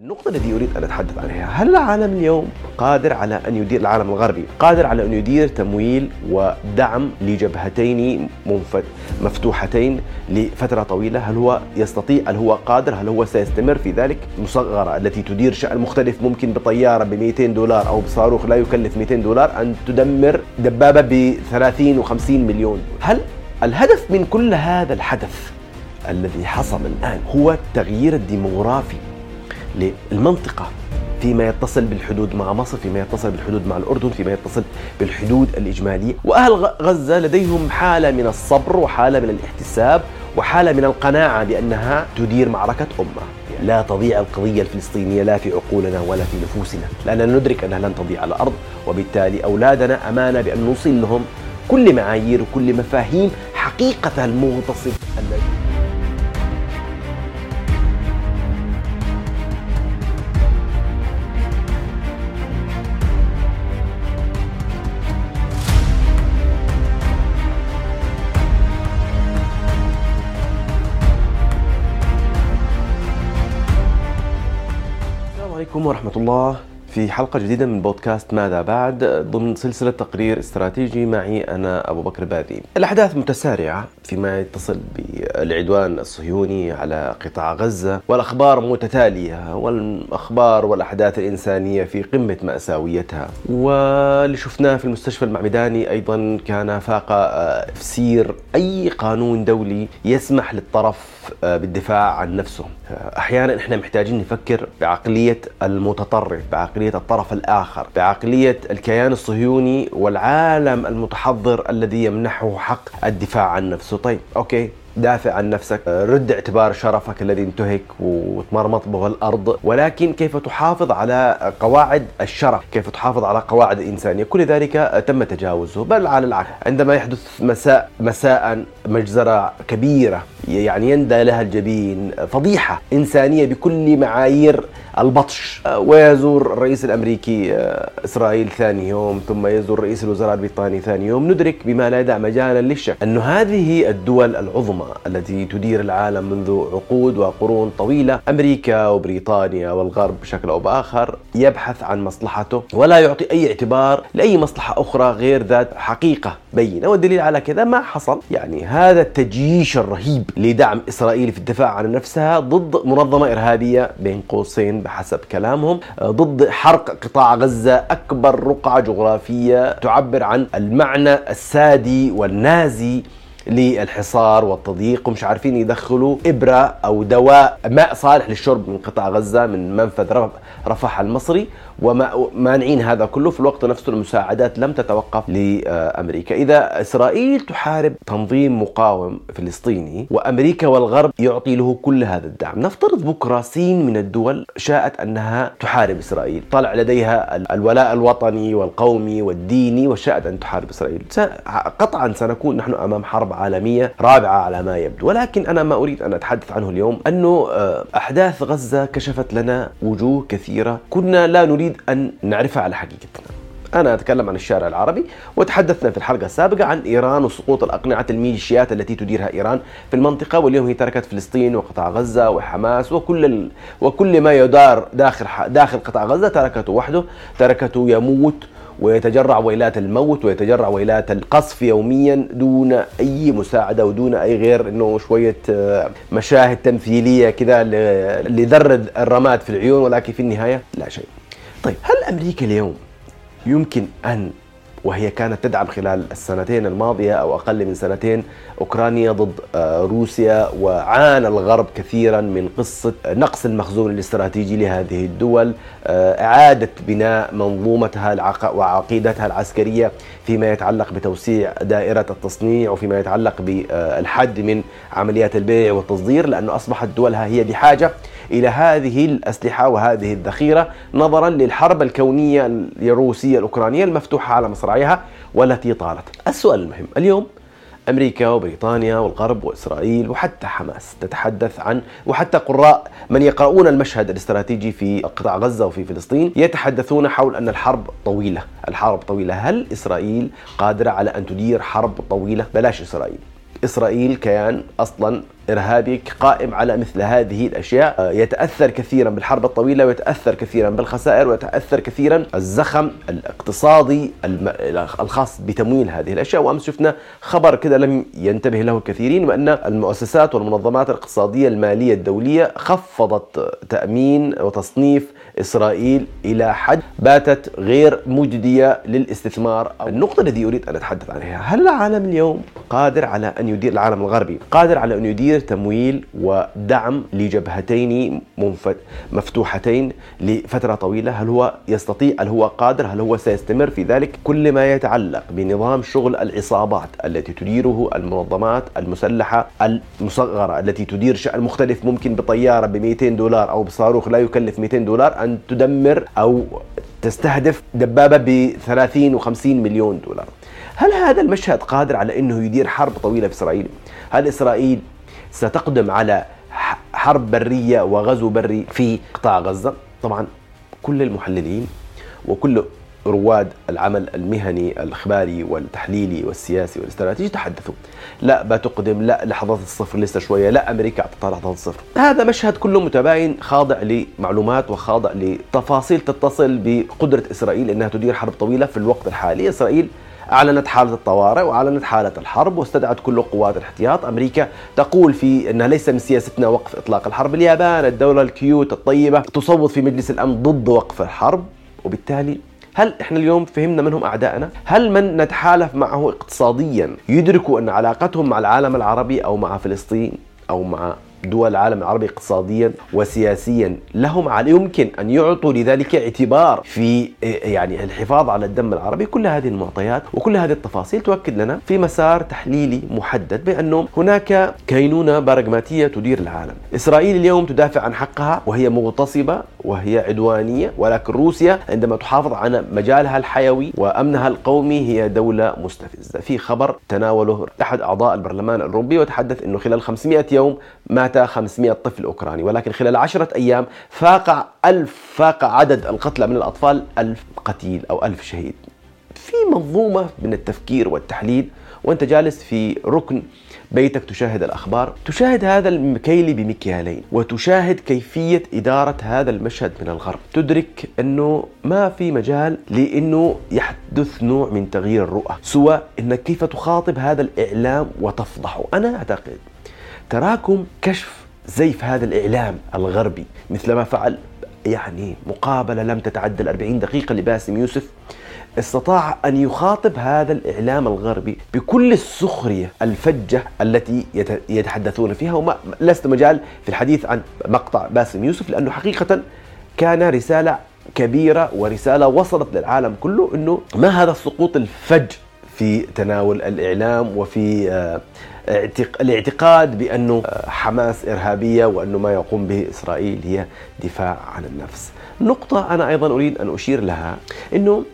النقطة التي أريد أن أتحدث عنها، هل العالم اليوم قادر على أن يدير، العالم الغربي قادر على أن يدير تمويل ودعم لجبهتين مفتوحتين لفترة طويلة؟ هل هو يستطيع؟ هل هو قادر؟ هل هو سيستمر في ذلك؟ مصغرة التي تدير شأن مختلف، ممكن بطيارة ب$200 أو بصاروخ لا يكلف $200 أن تدمر دبابة ب30 و50 مليون. هل الهدف من كل هذا الحدث الذي حصل الآن هو التغيير الديموغرافي للمنطقة فيما يتصل بالحدود مع مصر، فيما يتصل بالحدود مع الأردن، فيما يتصل بالحدود الإجمالية؟ وأهل غزة لديهم حالة من الصبر وحالة من الاحتساب وحالة من القناعة بأنها تدير معركة أمة. لا تضيع القضية الفلسطينية لا في عقولنا ولا في نفوسنا، لأننا ندرك أنها لن تضيع على الأرض، وبالتالي أولادنا أمانة بأن نوصل لهم كل معايير وكل مفاهيم حقيقة المغتصب الذي عليكم ورحمة الله. في حلقة جديدة من بودكاست ماذا بعد، ضمن سلسلة تقرير استراتيجي معي أنا أبو بكر بادي. الأحداث متسارعة فيما يتصل بالعدوان الصهيوني على قطاع غزة، والأخبار متتالية، والأخبار والأحداث الإنسانية في قمة مأساويتها. واللي شفناه في المستشفى المعمداني أيضا كان فاق تفسير أي قانون دولي يسمح للطرف بالدفاع عن نفسه. أحيانا إحنا محتاجين نفكر بعقلية المتطرف، بعقلية الطرف الآخر، بعقلية الكيان الصهيوني والعالم المتحضر الذي يمنحه حق الدفاع عن نفسه. طيب أوكي، دافع عن نفسك، رد اعتبار شرفك الذي انتهك وتمرمط به الأرض، ولكن كيف تحافظ على قواعد الشرف، كيف تحافظ على قواعد الإنسانية؟ كل ذلك تم تجاوزه، بل على العكس. عندما يحدث مساء مجزرة كبيرة يعني يندى لها الجبين، فضيحة إنسانية بكل معايير البطش، ويزور الرئيس الأمريكي إسرائيل ثاني يوم، ثم يزور رئيس الوزراء البريطاني ثاني يوم، ندرك بما لا يدع مجالا للشك أن هذه الدول العظمى التي تدير العالم منذ عقود وقرون طويلة، أمريكا وبريطانيا والغرب بشكل أو بآخر، يبحث عن مصلحته ولا يعطي أي اعتبار لأي مصلحة أخرى غير ذات حقيقة بينة. والدليل على كذا ما حصل، يعني هذا التجييش الرهيب لدعم إسرائيل في الدفاع عن نفسها ضد منظمة إرهابية بين قوسين بحسب كلامهم، ضد حرق قطاع غزة، أكبر رقعة جغرافية تعبر عن المعنى السادي والنازي للحصار والتضييق، ومش عارفين يدخلوا إبرة أو دواء ماء صالح للشرب من قطاع غزة من منفذ رفح المصري، ومانعين هذا كله. في الوقت نفسه المساعدات لم تتوقف لأمريكا. إذا إسرائيل تحارب تنظيم مقاوم فلسطيني وأمريكا والغرب يعطي له كل هذا الدعم، نفترض بكرة صين من الدول شاءت أنها تحارب إسرائيل، طلع لديها الولاء الوطني والقومي والديني وشاءت أن تحارب إسرائيل، قطعا سنكون نحن أمام حرب عالمية رابعة على ما يبدو. ولكن أنا ما أريد أن أتحدث عنه اليوم، أنه أحداث غزة كشفت لنا وجوه كثيرة كنا لا نريد أن نعرفها على حقيقتنا. أنا أتكلم عن الشارع العربي، وتحدثنا في الحلقة السابقة عن إيران وسقوط الأقنعة الميليشيات التي تديرها إيران في المنطقة، واليوم هي تركت فلسطين وقطاع غزة وحماس وكل ما يدار داخل قطاع غزة تركته وحده، تركته يموت ويتجرع ويلات الموت ويتجرع ويلات القصف يوميا دون أي مساعدة ودون أي غير أنه شوية مشاهد تمثيلية كذا لذرد الرماد في العيون، ولكن في النهاية لا شيء. طيب، هل أمريكا اليوم يمكن أن، وهي كانت تدعم خلال السنتين الماضية أو أقل من سنتين أوكرانيا ضد روسيا، وعانى الغرب كثيرا من قصة نقص المخزون الاستراتيجي لهذه الدول، إعادة بناء منظومتها وعقيدتها العسكرية فيما يتعلق بتوسيع دائرة التصنيع وفيما يتعلق بالحد من عمليات البيع والتصدير، لأنه أصبحت دولها هي بحاجة إلى هذه الأسلحة وهذه الذخيرة نظرا للحرب الكونية الروسية الأوكرانية المفتوحة على مصراعيها والتي طالت. السؤال المهم اليوم، أمريكا وبريطانيا والغرب وإسرائيل وحتى حماس تتحدث عن، وحتى قراء من يقرؤون المشهد الاستراتيجي في قطاع غزة وفي فلسطين يتحدثون حول أن الحرب طويلة. هل إسرائيل قادرة على أن تدير حرب طويلة؟ بلاش إسرائيل كيان أصلا إرهابي قائم على مثل هذه الأشياء، يتأثر كثيرا بالحرب الطويلة، ويتأثر كثيرا بالخسائر، ويتأثر كثيرا الزخم الاقتصادي الخاص بتمويل هذه الأشياء. وأمس شفنا خبر كذا لم ينتبه له الكثيرين، وأن المؤسسات والمنظمات الاقتصادية المالية الدولية خفضت تأمين وتصنيف إسرائيل إلى حد باتت غير مجدية للاستثمار. النقطة التي أريد أن أتحدث عنها، هل العالم اليوم قادر على أن يدير، العالم الغربي قادر على أن يدير تمويل ودعم لجبهتين مفتوحتين لفترة طويلة؟ هل هو يستطيع؟ هل هو قادر؟ هل هو سيستمر في ذلك؟ كل ما يتعلق بنظام شغل العصابات التي تديره المنظمات المسلحة المصغرة التي تدير شأن مختلف، ممكن بطيارة ب$200 أو بصاروخ لا يكلف $200 أن تدمر أو تستهدف دبابة ب$30 و$50 مليون. هل هذا المشهد قادر على أنه يدير حرب طويلة في إسرائيل؟ هل إسرائيل ستقدم على حرب برية وغزو بري في قطاع غزة؟ طبعا كل المحللين وكل رواد العمل المهني الإخباري والتحليلي والسياسي والاستراتيجي تحدثوا لا بتقدم، لا لحظات الصفر لسه شوية، لا أمريكا أعطتها لحظات الصفر. هذا مشهد كله متباين، خاضع لمعلومات وخاضع لتفاصيل تتصل بقدرة إسرائيل أنها تدير حرب طويلة في الوقت الحالي. إسرائيل أعلنت حالة الطوارئ وأعلنت حالة الحرب واستدعت كل قوات الاحتياط. أمريكا تقول في أنها ليس من سياستنا وقف إطلاق الحرب. اليابان الدولة الكيوت الطيبة تصوت في مجلس الأمن ضد وقف الحرب. وبالتالي هل إحنا اليوم فهمنا من هم أعدائنا؟ هل من نتحالف معه اقتصاديا يدركوا أن علاقتهم مع العالم العربي أو مع فلسطين أو مع دول العالم العربي اقتصاديا وسياسيا لهم يمكن أن يعطوا لذلك اعتبار في يعني الحفاظ على الدم العربي؟ كل هذه المعطيات وكل هذه التفاصيل تؤكد لنا في مسار تحليلي محدد بأنه هناك كينونة براغماتية تدير العالم. إسرائيل اليوم تدافع عن حقها وهي مغتصبة وهي عدوانية، ولكن روسيا عندما تحافظ على مجالها الحيوي وأمنها القومي هي دولة مستفزة. في خبر تناوله أحد أعضاء البرلمان الأوروبي وتحدث أنه خلال 500 يوم مات 500 طفل أوكراني، ولكن خلال 10 أيام فاق عدد القتلى من الأطفال 1000 قتيل أو 1000 شهيد. في منظومة من التفكير والتحليل وأنت جالس في ركن بيتك تشاهد الأخبار، تشاهد هذا المكيل بمكيالين وتشاهد كيفية إدارة هذا المشهد من الغرب، تدرك أنه ما في مجال لأنه يحدث نوع من تغيير الرؤى، سوى أنك كيف تخاطب هذا الإعلام وتفضحه. أنا أعتقد تراكم كشف زيف هذا الإعلام الغربي مثل ما فعل يعني مقابلة لم تتعدى 40 دقيقة لباسم يوسف، استطاع أن يخاطب هذا الإعلام الغربي بكل السخرية الفجة التي يتحدثون فيها. وما لست مجال في الحديث عن مقطع باسم يوسف لأنه حقيقة كان رسالة كبيرة ورسالة وصلت للعالم كله أنه ما هذا السقوط الفج في تناول الإعلام وفي الاعتقاد بأنه حماس إرهابية وأنه ما يقوم به إسرائيل هي دفاع عن النفس. نقطة أنا أيضا أريد أن أشير لها، أنه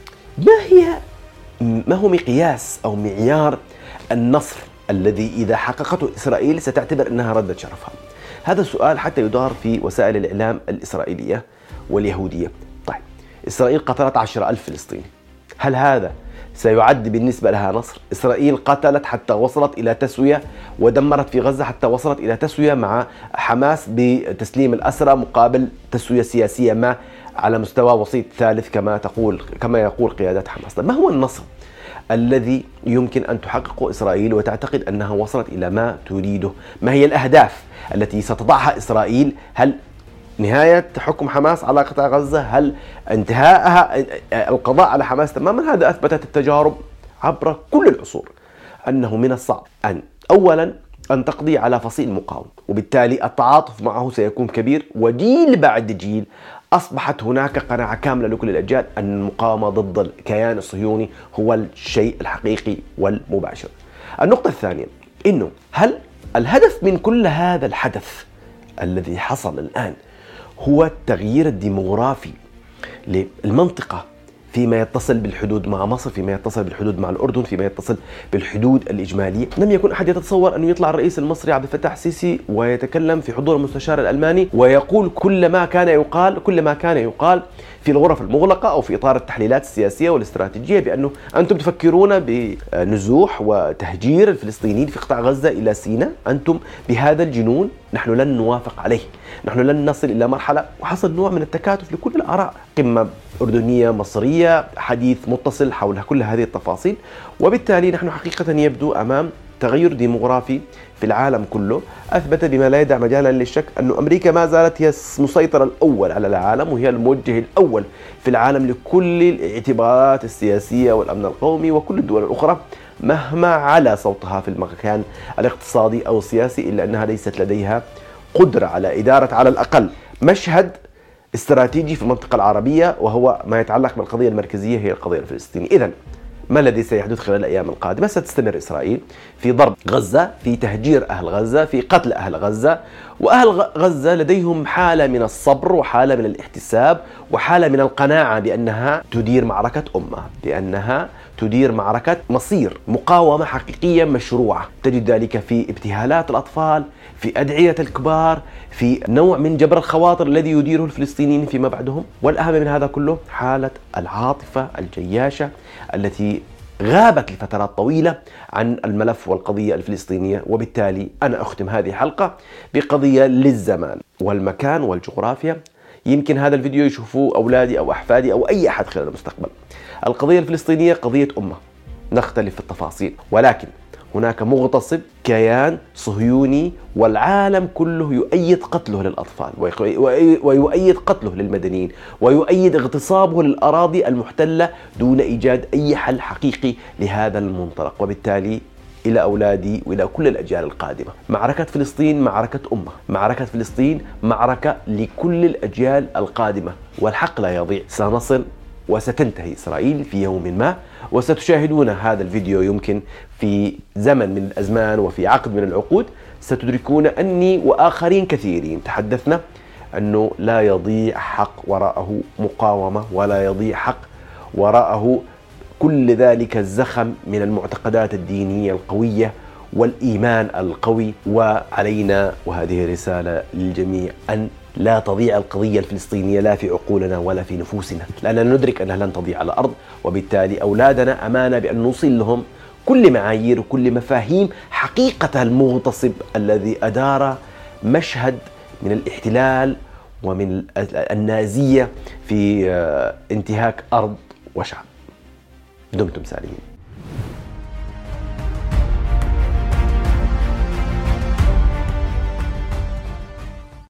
ما هو مقياس أو معيار النصر الذي إذا حققته إسرائيل ستعتبر أنها ردت شرفها؟ هذا السؤال حتى يدار في وسائل الإعلام الإسرائيلية واليهودية. طيب، إسرائيل قتلت 10,000 فلسطيني، هل هذا سيعد بالنسبة لها نصر؟ إسرائيل قتلت حتى وصلت إلى تسوية ودمرت في غزة حتى وصلت إلى تسوية مع حماس بتسليم الأسرى مقابل تسوية سياسية ما على مستوى وسيط ثالث كما يقول قيادة حماس. ما هو النصر الذي يمكن أن تحققه إسرائيل وتعتقد أنها وصلت إلى ما تريده؟ ما هي الأهداف التي ستضعها إسرائيل؟ هل نهاية حكم حماس على قطاع غزة؟ هل انتهاءها القضاء على حماس تماما؟ هذا أثبتت التجارب عبر كل العصور أنه من الصعب أولا أن تقضي على فصيل مقاوم، وبالتالي التعاطف معه سيكون كبير، وجيل بعد جيل أصبحت هناك قناعة كاملة لكل الأجيال أن المقاومة ضد الكيان الصهيوني هو الشيء الحقيقي والمباشر. النقطة الثانية، إنه هل الهدف من كل هذا الحدث الذي حصل الآن هو التغيير الديموغرافي للمنطقة فيما يتصل بالحدود مع مصر، فيما يتصل بالحدود مع الأردن، فيما يتصل بالحدود الإجمالية. لم يكن أحد يتصور أن يطلع الرئيس المصري عبد الفتاح السيسي ويتكلم في حضور المستشار الألماني ويقول كل ما كان يقال في الغرف المغلقة أو في إطار التحليلات السياسية والاستراتيجية بأنه أنتم تفكرون بنزوح وتهجير الفلسطينيين في قطاع غزة إلى سيناء، أنتم بهذا الجنون نحن لن نوافق عليه، نحن لن نصل إلى مرحلة. وحصل نوع من التكاتف لكل الآراء، قمة أردنية مصرية، حديث متصل حول كل هذه التفاصيل. وبالتالي نحن حقيقة يبدو أمام تغير ديموغرافي في العالم كله أثبت بما لا يدع مجالا للشك أن أمريكا ما زالت هي المسيطر الأول على العالم، وهي الموجه الأول في العالم لكل الاعتبارات السياسية والأمن القومي، وكل الدول الأخرى مهما علا صوتها في المكان الاقتصادي أو السياسي إلا أنها ليست لديها قدرة على إدارة على الأقل مشهد استراتيجي في المنطقة العربية، وهو ما يتعلق بالقضية المركزية هي القضية الفلسطينية. إذن ما الذي سيحدث خلال الأيام القادمة؟ ستستمر إسرائيل في ضرب غزة، في تهجير أهل غزة، في قتل أهل غزة، وأهل غزة لديهم حالة من الصبر وحالة من الاحتساب وحالة من القناعة بأنها تدير معركة أمة، بأنها تدير معركة مصير، مقاومة حقيقية مشروعة. تجد ذلك في ابتهالات الأطفال، في أدعية الكبار، في نوع من جبر الخواطر الذي يديره الفلسطينيين فيما بعدهم. والأهم من هذا كله حالة العاطفة الجياشة التي غابت لفترات طويلة عن الملف والقضية الفلسطينية. وبالتالي أنا أختم هذه الحلقة بقضية للزمان والمكان والجغرافيا، يمكن هذا الفيديو يشوفوه أولادي أو أحفادي أو أي أحد خلال المستقبل. القضية الفلسطينية قضية أمة، نختلف في التفاصيل، ولكن هناك مغتصب كيان صهيوني والعالم كله يؤيد قتله للأطفال ويؤيد قتله للمدنيين ويؤيد اغتصابه للأراضي المحتلة دون إيجاد أي حل حقيقي لهذا المنطلق. وبالتالي إلى أولادي وإلى كل الأجيال القادمة، معركة فلسطين معركة أمة، معركة فلسطين معركة لكل الأجيال القادمة، والحق لا يضيع. سنصل وستنتهي إسرائيل في يوم ما، وستشاهدون هذا الفيديو يمكن في زمن من الأزمان وفي عقد من العقود، ستدركون أني وآخرين كثيرين تحدثنا أنه لا يضيع حق وراءه مقاومة، ولا يضيع حق وراءه كل ذلك الزخم من المعتقدات الدينية القوية والإيمان القوي. وعلينا، وهذه رسالة للجميع، أن لا تضيع القضية الفلسطينية لا في عقولنا ولا في نفوسنا، لأننا ندرك أنها لن تضيع على الأرض. وبالتالي أولادنا أمانة بأن نوصل لهم كل معايير وكل مفاهيم حقيقة المغتصب الذي أدار مشهد من الاحتلال ومن النازية في انتهاك أرض وشعب. دمتم سالمين.